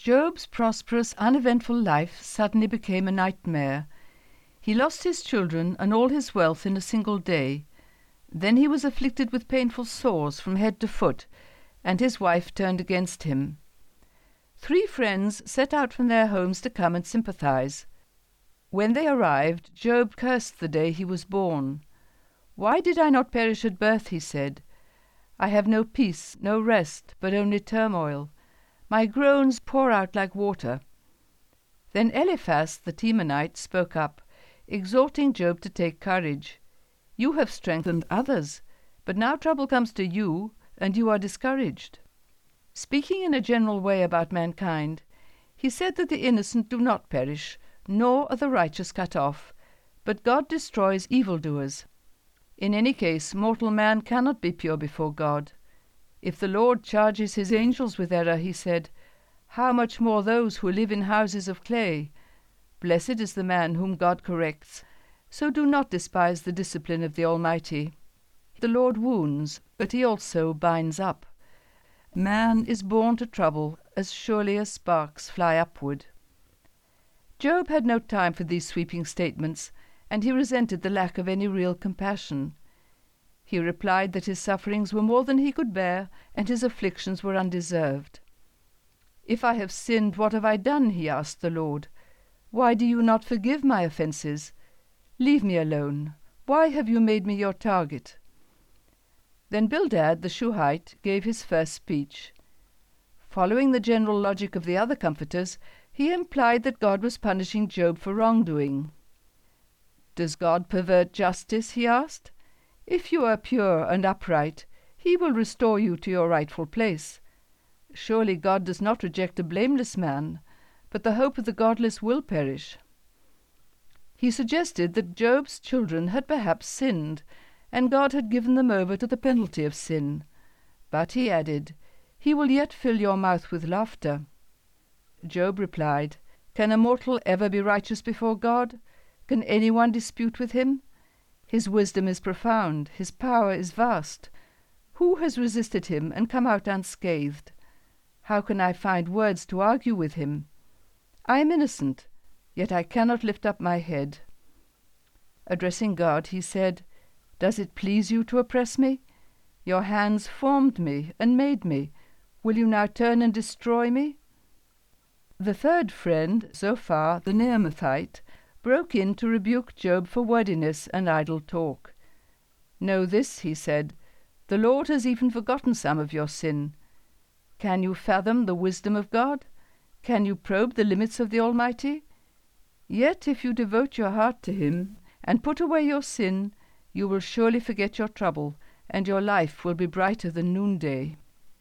Job's prosperous, uneventful life suddenly became a nightmare. He lost his children and all his wealth in a single day. Then he was afflicted with painful sores from head to foot, and his wife turned against him. 3 friends set out from their homes to come and sympathize. When they arrived, Job cursed the day he was born. "Why did I not perish at birth?" he said. "I have no peace, no rest, but only turmoil. My groans pour out like water." Then Eliphaz the Temanite spoke up, exhorting Job to take courage. "You have strengthened others, but now trouble comes to you, and you are discouraged." Speaking in a general way about mankind, he said that the innocent do not perish, nor are the righteous cut off, but God destroys evildoers. In any case, mortal man cannot be pure before God. If the Lord charges his angels with error, he said, how much more those who live in houses of clay? Blessed is the man whom God corrects. So do not despise the discipline of the Almighty. The Lord wounds, but he also binds up. Man is born to trouble as surely as sparks fly upward. Job had no time for these sweeping statements, and he resented the lack of any real compassion. He replied that his sufferings were more than he could bear, and his afflictions were undeserved. "If I have sinned, what have I done?" he asked the Lord. "Why do you not forgive my offenses? Leave me alone. Why have you made me your target?" Then Bildad the Shuhite gave his first speech. Following the general logic of the other comforters, he implied that God was punishing Job for wrongdoing. "Does God pervert justice?" he asked. "If you are pure and upright, he will restore you to your rightful place. Surely God does not reject a blameless man, but the hope of the godless will perish." He suggested that Job's children had perhaps sinned, and God had given them over to the penalty of sin. But he added, "He will yet fill your mouth with laughter." Job replied, "Can a mortal ever be righteous before God? Can anyone dispute with him? His wisdom is profound, his power is vast. Who has resisted him and come out unscathed? How can I find words to argue with him? I am innocent, yet I cannot lift up my head." Addressing God, he said, "Does it please you to oppress me? Your hands formed me and made me. Will you now turn and destroy me?" The third friend, Zophar the Naamathite, broke in to rebuke Job for wordiness and idle talk. "Know this," he said, "the Lord has even forgotten some of your sin. Can you fathom the wisdom of God? Can you probe the limits of the Almighty? Yet if you devote your heart to him and put away your sin, you will surely forget your trouble, and your life will be brighter than noonday."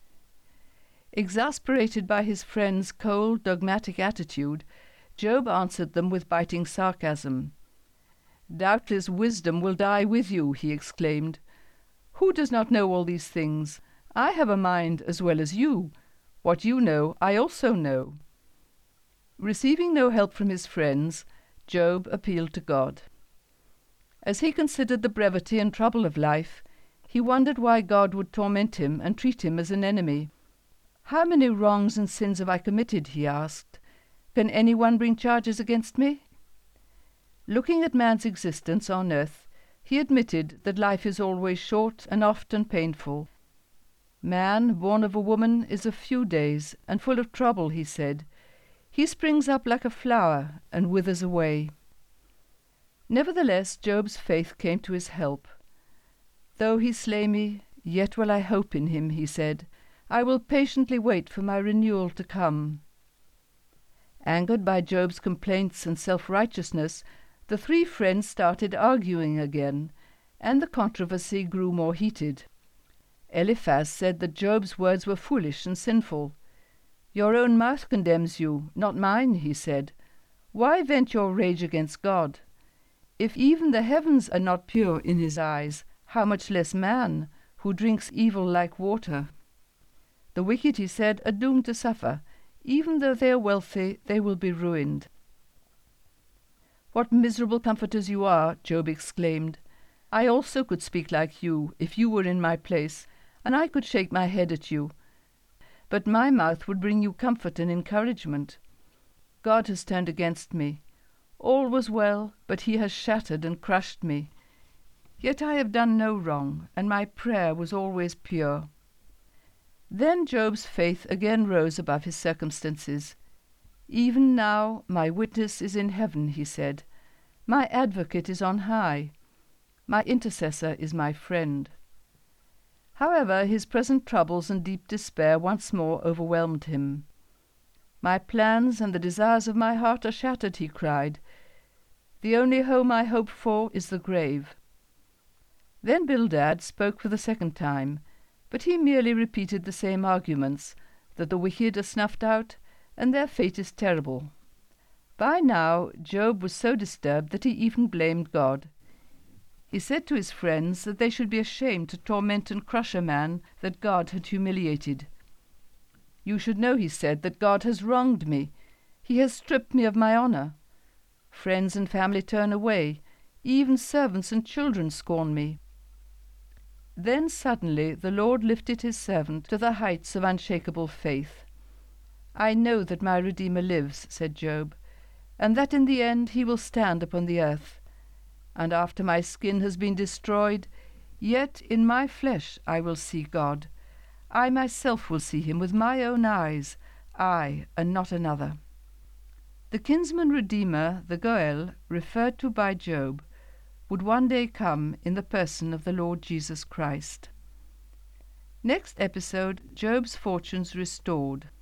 Exasperated by his friends' cold, dogmatic attitude, Job answered them with biting sarcasm. "Doubtless wisdom will die with you," he exclaimed. "Who does not know all these things? I have a mind as well as you. What you know, I also know." Receiving no help from his friends, Job appealed to God. As he considered the brevity and trouble of life, he wondered why God would torment him and treat him as an enemy. "How many wrongs and sins have I committed?" he asked. "Can anyone bring charges against me?" Looking at man's existence on earth, he admitted that life is always short and often painful. "Man, born of a woman, is of few days, and full of trouble," he said. "He springs up like a flower and withers away." Nevertheless, Job's faith came to his help. "Though he slay me, yet will I hope in him," he said. "I will patiently wait for my renewal to come." Angered by Job's complaints and self-righteousness, the 3 friends started arguing again, and the controversy grew more heated. Eliphaz said that Job's words were foolish and sinful. "Your own mouth condemns you, not mine," he said. "Why vent your rage against God? If even the heavens are not pure in his eyes, how much less man, who drinks evil like water?" The wicked, he said, are doomed to suffer. Even though they are wealthy, they will be ruined. "What miserable comforters you are," Job exclaimed. "I also could speak like you, if you were in my place, and I could shake my head at you. but my mouth would bring you comfort and encouragement. God has turned against me. All was well, but he has shattered and crushed me. Yet I have done no wrong, and my prayer was always pure." Then Job's faith again rose above his circumstances. "Even now my witness is in heaven," he said. "My advocate is on high. My intercessor is my friend." However, his present troubles and deep despair once more overwhelmed him. "My plans and the desires of my heart are shattered," he cried. "The only home I hope for is the grave." Then Bildad spoke for the second time, but he merely repeated the same arguments, that the wicked are snuffed out, and their fate is terrible. By now Job was so disturbed that he even blamed God. He said to his friends that they should be ashamed to torment and crush a man that God had humiliated. "You should know," he said, "that God has wronged me. He has stripped me of my honor. Friends and family turn away. Even servants and children scorn me." Then suddenly the Lord lifted his servant to the heights of unshakable faith. "I know that my Redeemer lives," said Job, "and that in the end he will stand upon the earth. And after my skin has been destroyed, yet in my flesh I will see God. I myself will see him with my own eyes, I, and not another." The kinsman redeemer, the Goel, referred to by Job, would one day come in the person of the Lord Jesus Christ. Next episode, Job's fortunes restored.